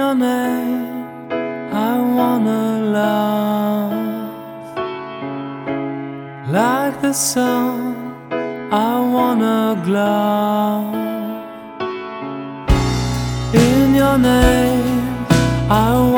your name I wanna love. Like the sun I wanna glow. In your name I